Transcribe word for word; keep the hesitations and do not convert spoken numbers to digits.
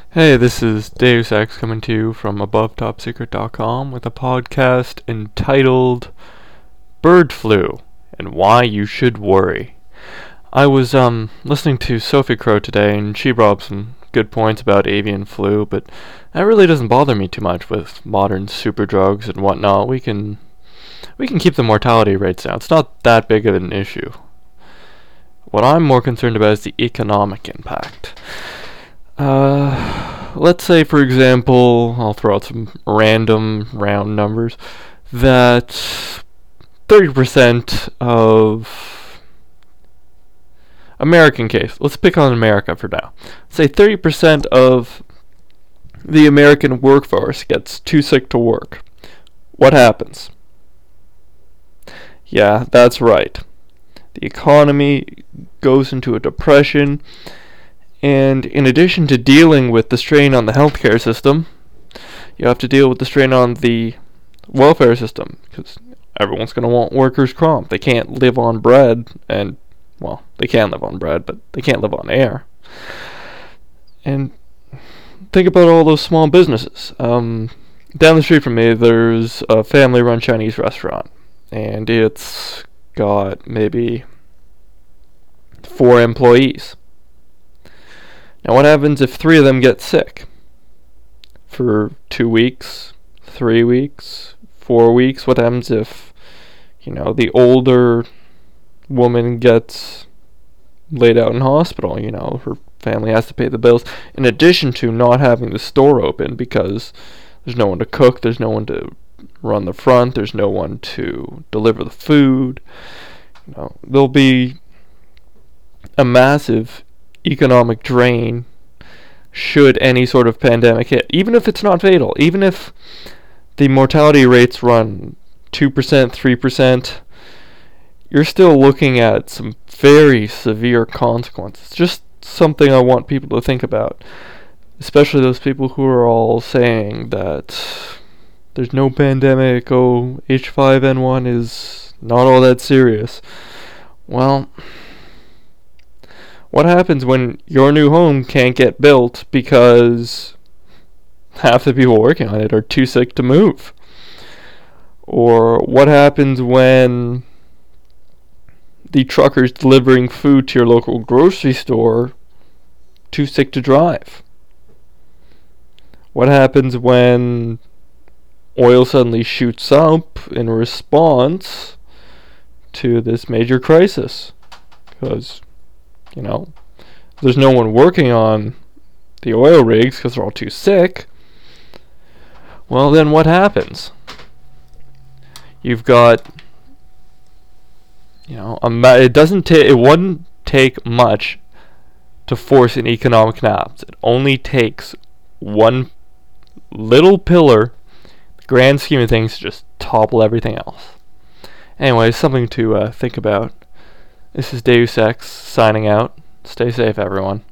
Hey, this is Deus Ex coming to you from above top secret dot com with a podcast entitled Bird Flu and Why You Should Worry. I was um listening to Sophie Crow today, and she brought up some good points about avian flu, but that really doesn't bother me too much with modern super drugs and whatnot. We can we can keep the mortality rates down. It's not that big of an issue. What I'm more concerned about is the economic impact. Uh, let's say, for example, I'll throw out some random round numbers, that thirty percent of American case, let's pick on America for now. Say thirty percent of the American workforce gets too sick to work. What happens? Yeah, that's right. The economy goes into a depression. And in addition to dealing with the strain on the healthcare system, you have to deal with the strain on the welfare system, because everyone's going to want workers' comp. They can't live on bread, and, well, they can live on bread, but they can't live on air. And think about all those small businesses. Um, down the street from me, there's a family-run Chinese restaurant, and it's got maybe four employees. Now, what happens if three of them get sick? For two weeks, three weeks, four weeks? What happens if, you know, the older woman gets laid out in hospital? You know, her family has to pay the bills, in addition to not having the store open because there's no one to cook, there's no one to run the front, there's no one to deliver the food. You know, there'll be a massive economic drain should any sort of pandemic hit, even if it's not fatal, even if the mortality rates run two percent, three percent, you're still looking at some very severe consequences. Just something I want people to think about, especially those people who are all saying that there's no pandemic, oh, H five N one is not all that serious. Well, what happens when your new home can't get built because half the people working on it are too sick to move? Or what happens when the truckers delivering food to your local grocery store too sick to drive? What happens when oil suddenly shoots up in response to this major crisis? Because, you know, there's no one working on the oil rigs because they're all too sick. Well, then what happens? You've got, you know, a ma- it doesn't take, it wouldn't take much to force an economic collapse. It only takes one little pillar, the grand scheme of things, to just topple everything else. Anyway, something to uh, think about. This is Deus Ex signing out. Stay safe, everyone.